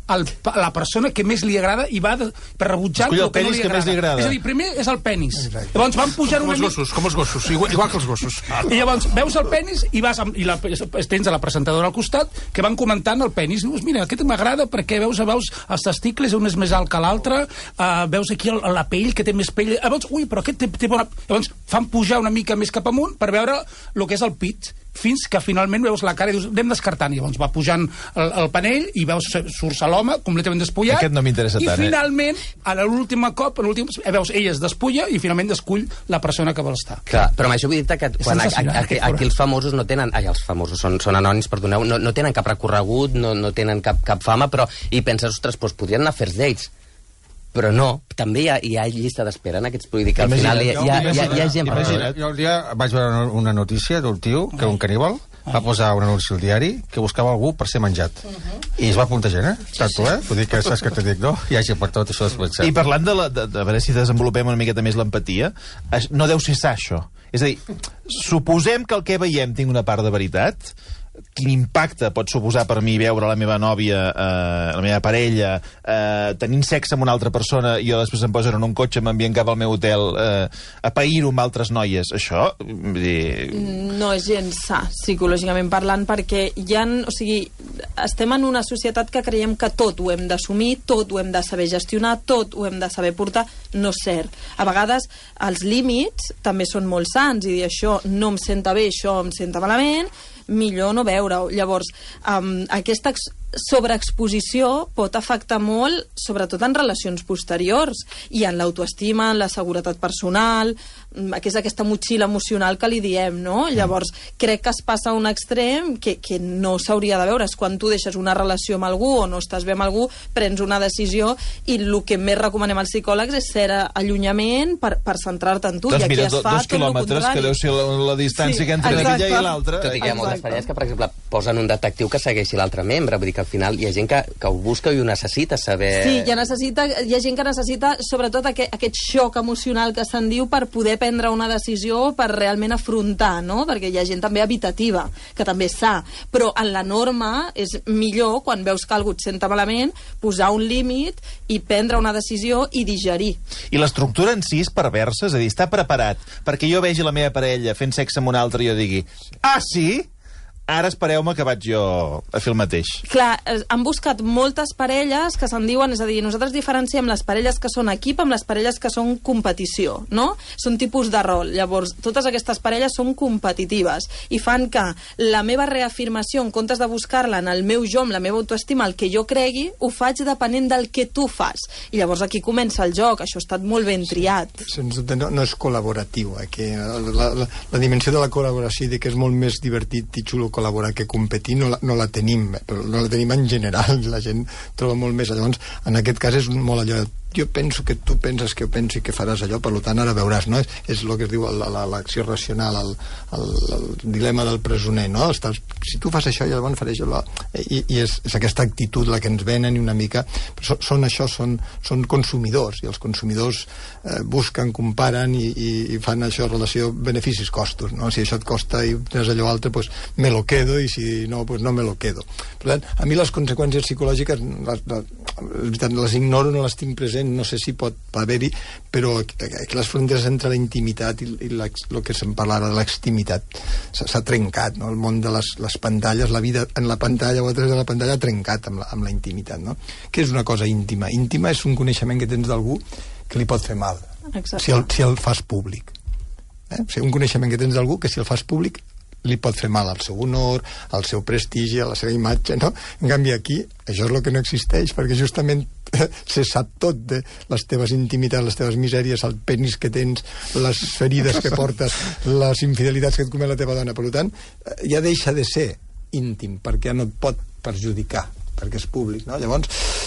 el, la persona que més li agrada i va de, per rebutjar el que penis no li que més li agrada. És a dir, primer és el penis. Exacte. Llavors van pujar com una els gossos, com els gossos, igual, igual que els gossos. I llavors veus el penis i vas amb, i la, tens a la presentadora al costat que van comentant el penis. Dius, mira, aquest m'agrada perquè veus, veus els testicles, un és més alt que l'altre, uh, veus aquí el, la pell, que té més pell. Llavors, ui, però aquest té, té bona... Llavors fan pujar una mica més cap amunt per veure el que és el pit, fins que finalment veus la cara i dius, anem descartant. I llavors va pujant el, el panell i veus, surts a l'home completament despullat. Aquest no m'interessa I tant, eh? finalment, a l'últim cop, a l'últim, veus, ella es despulla i finalment descull la persona que vol estar. Clar, però amb això vull dir-te que quan a, a, a, a, aquí els famosos no tenen... Ai, els famosos, són, són anònims, perdoneu, no, no tenen cap recorregut, no, no tenen cap, cap fama, però i penses, ostres, doncs podrien anar a first dates. Però no, també hi ha, hi ha llista d'espera en aquests... Vull dir que al final hi ha, hi ha, hi ha, hi ha gent... Imagina't, jo el dia vaig veure una notícia d'un tio, que un caníbal, va posar un anunci al diari que buscava algú per ser menjat. I es va apuntar gent, eh? Tant tu, eh? Vull dir que saps que te dic, no? Hi ha gent per tot, això després. I parlant de, la, de, de, a veure si desenvolupem una miqueta més l'empatia, no deu ser sa, això. És a dir, suposem que el que veiem tingui una part de veritat. Quin impacte pot suposar per mi veure la meva nòvia, eh, la meva parella, eh, tenint sexe amb una altra persona i jo després em posen en un cotxe, m'envien cap al meu hotel, eh, a pair-ho amb altres noies. Això, vull dir... No és gens sa, psicològicament parlant, perquè hi ha, o sigui, estem en una societat que creiem que tot ho hem d'assumir, tot ho hem de saber gestionar, tot ho hem de saber portar. No és cert. A vegades els límits també són molt sans i dir això no em senta bé, això em senta malament, millor no veure-ho. Llavors, um, aquesta sobreexposició pot afectar molt, sobretot en relacions posteriors i en l'autoestima, en la seguretat personal, que és aquesta motxilla emocional que li diem, no? Llavors, crec que es passa a un extrem que, que no s'hauria de veure. És quan tu deixes una relació amb algú o no estàs bé amb algú, prens una decisió i el que més recomanem als psicòlegs és ser allunyament per, per centrar-te en tu. Doncs I aquí mira, es fa dos quilòmetres, que deu ser la, la distància sí, que entre aquella i l'altra. Tot i que hi ha moltes parelles que, per exemple, posen un detectiu que segueixi l'altre membre. Vull dir que al final hi ha gent que, que ho busca i ho necessita saber... Sí, hi ha, necessita, hi ha gent que necessita sobretot aquest, aquest xoc emocional que se'n diu per poder prendre una decisió, per realment afrontar, no? Perquè hi ha gent també habitativa, que també és sa. Però en la norma és millor, quan veus que algú et senta malament, posar un límit i prendre una decisió i digerir. I l'estructura en si és perversa? És a dir, està preparat perquè jo vegi la meva parella fent sexe amb un altre i jo digui, ah, sí? Ara espereu-me que vaig jo a fer el mateix. Clar, han buscat moltes parelles que se'n diuen, és a dir, nosaltres diferenciem les parelles que són equip amb les parelles que són competició, no? Són tipus de rol. Llavors, totes aquestes parelles són competitives i fan que la meva reafirmació, en comptes de buscar-la en el meu jo, amb la meva autoestima, el que jo cregui, ho faig depenent del que tu fas. I llavors aquí comença el joc, això ha estat molt ben triat. Sens dubte no, no és col·laboratiu, eh? Que la, la, la dimensió de la col·laboració i de que és molt més divertit i xulo col·laborar que competir no la, no la tenim, però no la tenim en general, la gent troba molt més. Llavors, en aquest cas és molt allò, jo penso que tu penses que jo penso i que faràs allò, per tant ara veuràs, no? És, és el que es diu l'acció racional, el, el, el dilema del presoner, no? Estàs, si tu fas això, jo llavors faré això. I, i és, és aquesta actitud la que ens venen i una mica... Però són això, són, són consumidors, i els consumidors eh, busquen, comparen i, i, i fan això, relació beneficis-costos, no? Si això et costa i tens allò altre, doncs me lo quedo, i si no, doncs no me lo quedo. Per tant, a mi les conseqüències psicològiques les, les, les ignoro, no les tinc present, no sé si pot haver-hi, però aquí les fronteres entre la intimitat i, i la, el que se'n parla de l'extimitat s'ha trencat, no? El món de les, les pantalles, la vida en la pantalla o a través de la pantalla ha trencat amb la, amb la intimitat, no? Què és una cosa íntima? Íntima és un coneixement que tens d'algú que li pot fer mal. Exacte. si el, si el fas públic. Eh? O sigui, un coneixement que tens d'algú que si el fas públic li pot fer mal al seu honor, al seu prestigi, a la seva imatge, no? En canvi, aquí, això és el que no existeix, perquè justament se sap tot de les teves intimitats, les teves misèries, el penis que tens, les ferides que portes, les infidelitats que et comet la teva dona. Per tant, ja deixa de ser íntim, perquè no et pot perjudicar, perquè és públic, no? Llavors,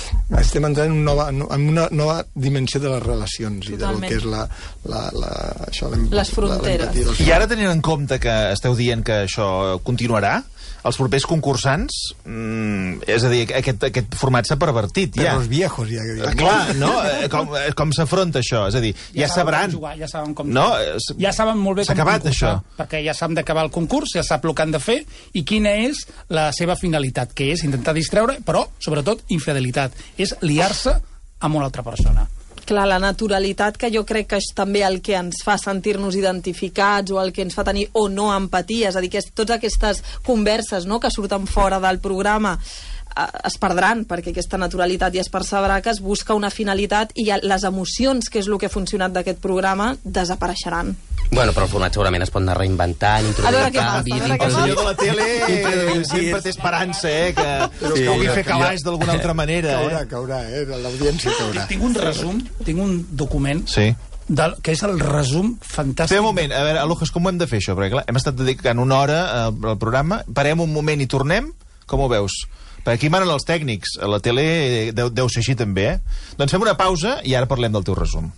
estem entrant en una nova, en una nova dimensió de les relacions i del Totalment. que és la, la, la, això, Les fronteres. la, la I ara, tenint en compte que esteu dient que això continuarà, els propers concursants, mm, és a dir, aquest, aquest format s'ha pervertit, ja. Perros viejos, ja. Eh, Clar, no? Eh, Com, eh, com s'afronta això? És a dir, ja, ja sabran... Com jugar, ja saben com No, jugar. eh, Ja saben molt bé s'ha com acabat, concursar, això. perquè ja saben d'acabar el concurs, ja sap el que han de fer i quina és la seva finalitat, que és intentar distreure, però, sobretot, infidelitat. És liar-se amb una altra persona. Clar, la naturalitat, que jo crec que és també el que ens fa sentir-nos identificats o el que ens fa tenir o no empatia, és a dir, que totes aquestes converses, no?, que surten fora del programa eh, es perdran, perquè aquesta naturalitat ja es percebrà que es busca una finalitat i ja les emocions, que és el que ha funcionat d'aquest programa, desapareixeran. Bueno, però el format segurament es pot anar reinventant, A introduir veure què passa, canvis... a veure què El passa. senyor de la tele sempre té esperança, eh, que es pugui fer calaix d'alguna altra manera. Caurà, Eh? caurà, eh? L'audiència caurà. Tinc un resum, tinc un document Sí. del, que és el resum fantàstic. Espera un moment, a veure, Alujas, com ho hem de fer això? Perquè clar, hem estat dedicant una hora al, al programa, parem un moment i tornem? Com ho veus? Perquè aquí manen els tècnics, a la tele deu, deu ser així també, eh? Doncs fem una pausa i ara parlem del teu resum.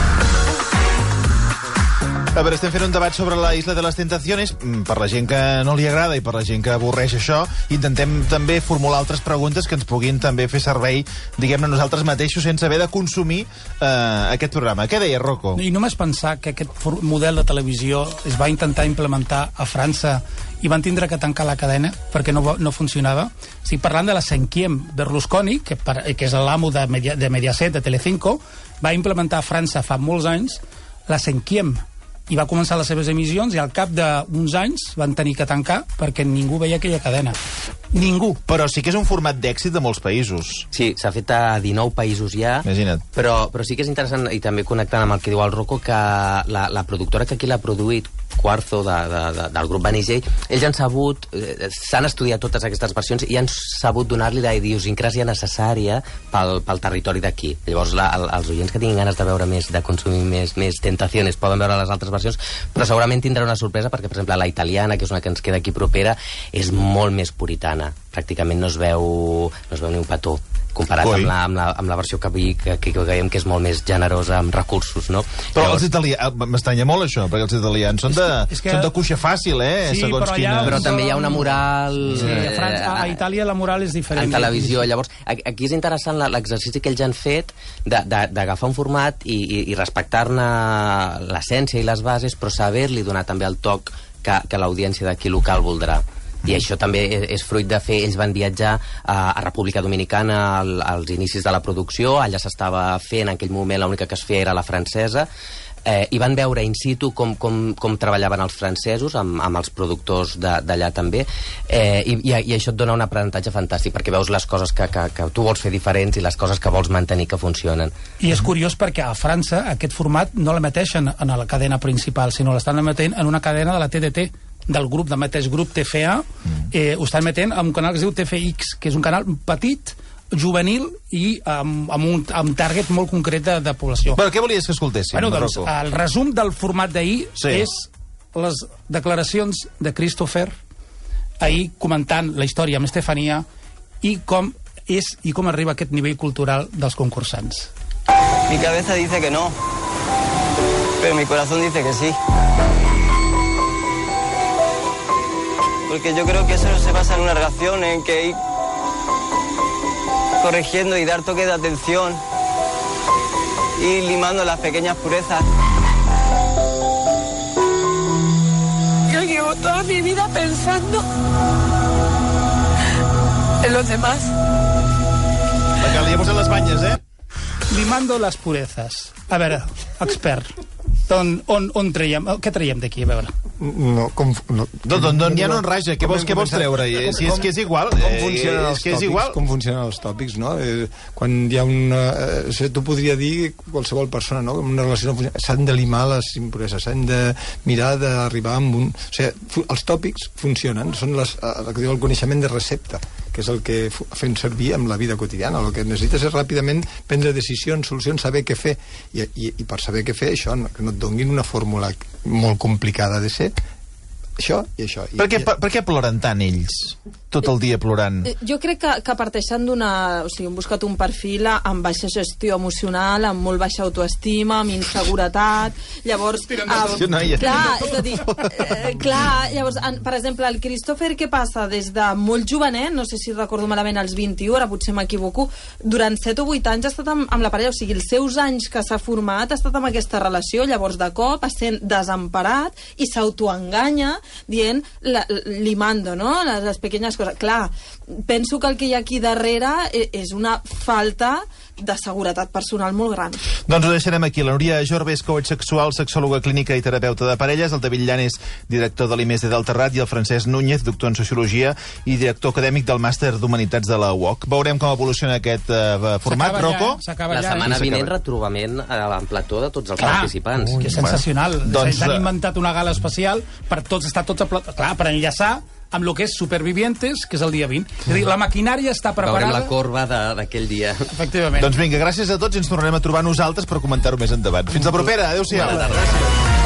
A veure, estem fent un debat sobre la Isla de les Tentaciones. Per la gent que no li agrada i per la gent que avorreix això, intentem també formular altres preguntes que ens puguin també fer servei, diguem-ne, nosaltres mateixos, sense haver de consumir eh, aquest programa. Què deia, Rocco? I només pensar que aquest for- model de televisió es va intentar implementar a França i van tindre que tancar la cadena perquè no, va- no funcionava. Estic parlant de la Cinquième Berlusconi, que, per, que és l'amo de, Media, de Mediaset, de Telecinco, va implementar a França fa molts anys la Cinquième, i va començar les seves emissions i al cap d'uns anys van tenir que tancar perquè ningú veia aquella cadena. Ningú. Però sí que és un format d'èxit de molts països. Sí, s'ha fet a dinou països ja. Imagina't. Però, però sí que és interessant, i també connectant amb el que diu el Rocco, que la, la productora que aquí l'ha produït, Quarzo, de, de, de, del grup Banijay, ells han sabut, eh, s'han estudiat totes aquestes versions i han sabut donar-li la idiosincràsia necessària pel, pel territori d'aquí. Llavors, la, el, els oients que tinguin ganes de veure més, de consumir més, més tentacions, poden veure les altres versions, però segurament tindrà una sorpresa perquè, per exemple, la italiana, que és una que ens queda aquí propera, és molt més puritana. Pràcticament no es veu, no es veu ni un petó comparat amb la, amb, la, amb la versió que, vi, que, que, que veiem que és molt més generosa amb recursos, no? Però Llavors, els italians, m'estranya molt això, perquè els italians són de, És que- són de cuixa fàcil, eh? Sí, segons però allà- quina... però també hi ha una moral... Sí, a, França, a, a Itàlia la moral és diferent. En televisió. Llavors, a- aquí és interessant la- l'exercici que ells han fet de- de- d'agafar un format i, i, i respectar-ne l'essència i les bases, però saber-li donar també el toc que, que l'audiència d'aquí local voldrà. I això també és, és fruit de fer... Ells van viatjar a, a República Dominicana al, als inicis de la producció, allà s'estava fent, en aquell moment l'única que es feia era la francesa, eh, i van veure in situ com, com, com treballaven els francesos amb, amb els productors d'allà també, eh, i, i, i això et dona un aprenentatge fantàstic, perquè veus les coses que, que, que tu vols fer diferents i les coses que vols mantenir que funcionen. I és curiós perquè a França aquest format no l'emeteixen en la cadena principal, sinó l'estan emetent en una cadena de la T D T, del grup, del mateix grup T F A, eh, ho estan emetent en un canal que es diu T F X, que és un canal petit, juvenil i amb, amb un amb target molt concret de, de població. Però què volies que escoltéssim, Bueno, doncs, Rocco? el resum del format d'ahir Sí. és les declaracions de Christopher ahir comentant la història amb Estefania i com és i com arriba a aquest nivell cultural dels concursants. Mi cabeza dice que no, pero mi corazón dice que sí. Porque yo creo que eso no se basa en una relación, en que ir corrigiendo y dar toque de atención, ir limando las pequeñas purezas. Yo llevo toda mi vida pensando en los demás. Vinga, li he posat les banyes, eh? Limando les purezas. A veure, expert, on, on, on traiem, què traiem d'aquí, a veure? No, com... No, No, no, no, ja no en raja, què vols, què vols treure? Com- Si és que és igual, Com eh, funcionen és els que és tòpics, igual. com funcionen els tòpics, no? Eh, quan hi ha una... Eh, tu podria dir qualsevol persona, no? Una relació no funciona. S'han de limar les impureses, s'han de mirar d'arribar amb un... O sigui, fu- els tòpics funcionen, són les, eh, el que diu el coneixement de recepta, que és el que fu- fem servir amb la vida quotidiana. El que necessites és ràpidament prendre decisions, solucions, saber què fer. I, i, i per saber què fer, això, no- que no et donguin una fórmula molt complicada de ser, això i això. I, Per què, per, per què ploren tant ells? Tot el dia plorant. Jo crec que, que parteixen d'una... O sigui, hem buscat un perfil amb baixa gestió emocional, amb molt baixa autoestima, amb inseguretat... Llavors... Eh, clar, és a dir... Eh, clar, llavors, en, per exemple, el Christopher, què passa? Des de molt jovenet, no sé si recordo malament els vint-i-u, ara potser m'equivoco, durant set o vuit anys ha estat amb, amb la parella, o sigui, els seus anys que s'ha format ha estat amb aquesta relació, llavors de cop es sent desemparat i s'autoenganya dient, la, li mando, no?, les, les pequeñas coses. Clar, penso que el que hi ha aquí darrere és una falta de seguretat personal molt gran. Doncs ho deixarem aquí. La Núria Jorba és coach sexual, sexòloga clínica i terapeuta de parelles, el David Llanes, director de l'I M E S del Terrat, i el Francesc Núñez, doctor en Sociologia i director acadèmic del Màster d'Humanitats de la U O C. Veurem com evoluciona aquest uh, format, Rocco. Ja, la setmana vinent retrobament en plató de tots els Clar, participants. Ui, que és sensacional. Doncs, S'han inventat una gala especial per tots, estar tots a plató, clar, per enllaçar amb el que és Supervivientes, que és el dia vint. És a dir, la maquinària està preparada... Veurem la corba d'aquell dia. Efectivament. Doncs vinga, gràcies a tots i ens tornarem a trobar nosaltres per comentar-ho més endavant. Fins la propera. Adéu-siau. Bona tarda. Gràcies.